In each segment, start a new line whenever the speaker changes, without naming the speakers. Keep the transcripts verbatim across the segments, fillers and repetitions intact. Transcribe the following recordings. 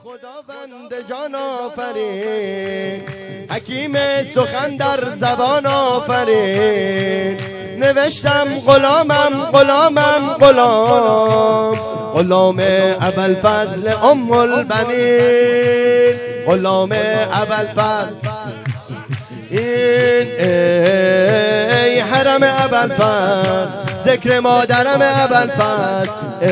خداوند جان آفرین، حکیم سخن در زبان آفرین. نوشتم غلامم غلامم غلام، غلام ابوالفضل ام البنین، غلام ابوالفضل. این ای حرم ابوالفضل، ذکر مادرم ابوالفضل.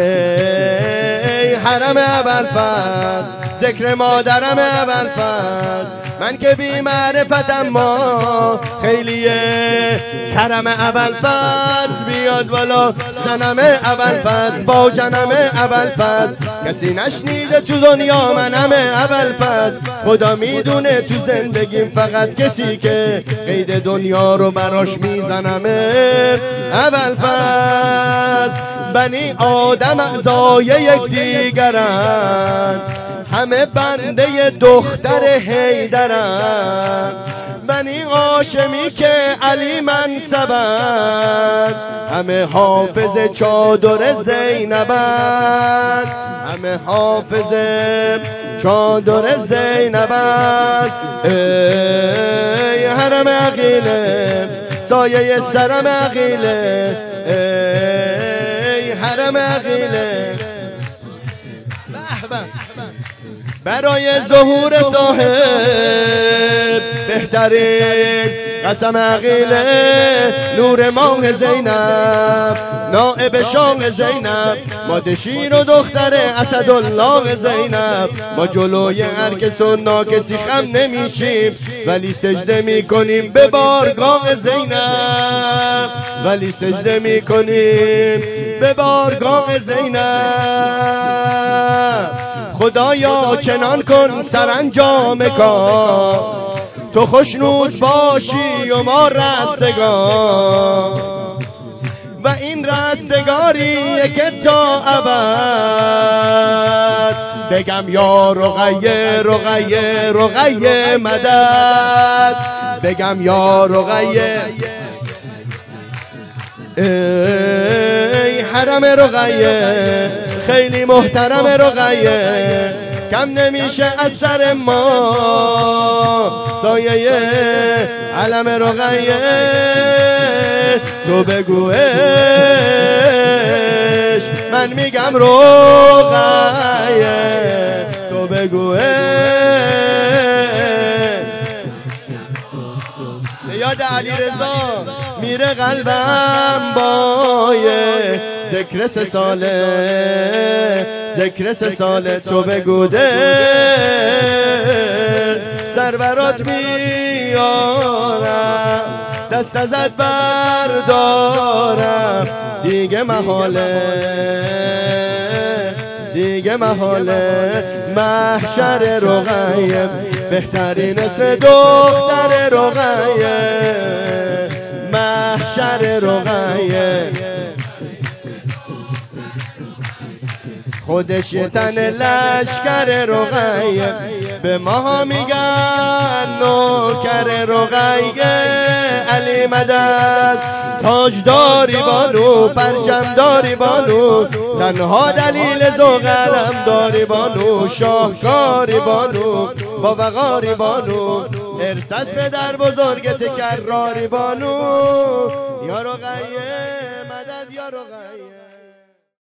ای حرم ابوالفضل، ذکر مادرم ابوالفضل. من که بی معرفتم ما خیلیه، کرم ابوالفضل بیاد والا، سنم ابوالفضل با جنم ابوالفضل. کسی نشنیده تو دنیا منم ابوالفضل، خدا میدونه تو زندگیم فقط کسی که قید دنیا رو براش میزنمه ابوالفضل. بنی آدم اعضای یک دیگرن، همه بنده دختر حیدرن. بنی هاشمی که علی منصبن، همه حافظ چادر زینبن، همه حافظ چادر زینبن. ای حرم عقیله، سایه سرم عقیله، ای حرم عقیله. برای ظهور صاحب بهترین قسم عقیله، نور ماه زینب، نائب شاه زینب، ماده شیر و دختر اسدالله زینب. ما جلوی هر کس و ناکسی خم نمیشیم، ولی سجده میکنیم به بارگاه زینب، ولی سجده میکنیم به بارگاه زینب. خدایا چنان کن سرانجام کار، تو خوشنود باشی و ما رستگار، و این رستگاریه که تا ابد بگم یا رقیه رقیه رقیه مدد، بگم یا رقیه. ای حرم رقیه، خیلی محترم رقیه، کم نمیشه از سر ما سایه علم رقیه. تو بگوش من میگم رقیه، تو بگوش. یاد علی رضا میره قلبم بایه، ذکر سه ساله، ذکر سه ساله. تو بگو ده سرورات میارم، دست ازت بردارم، دیگه محاله، دیگه محاله. محشر رقیه، بهترین اسم دختر رقیه، محشر رقیه. خودش یه تن لشکر رقیه، به ما میگن نوکر رقیه. علی مدد، تاجداری بانو، پرچمداری بانو، تنها دلیل ذوق علم داری بانو، شاهکاری بانو، با وقاری بانو، ارث از پدر بزرگت کراری بانو. یا رقیه مدد، یا رقیه.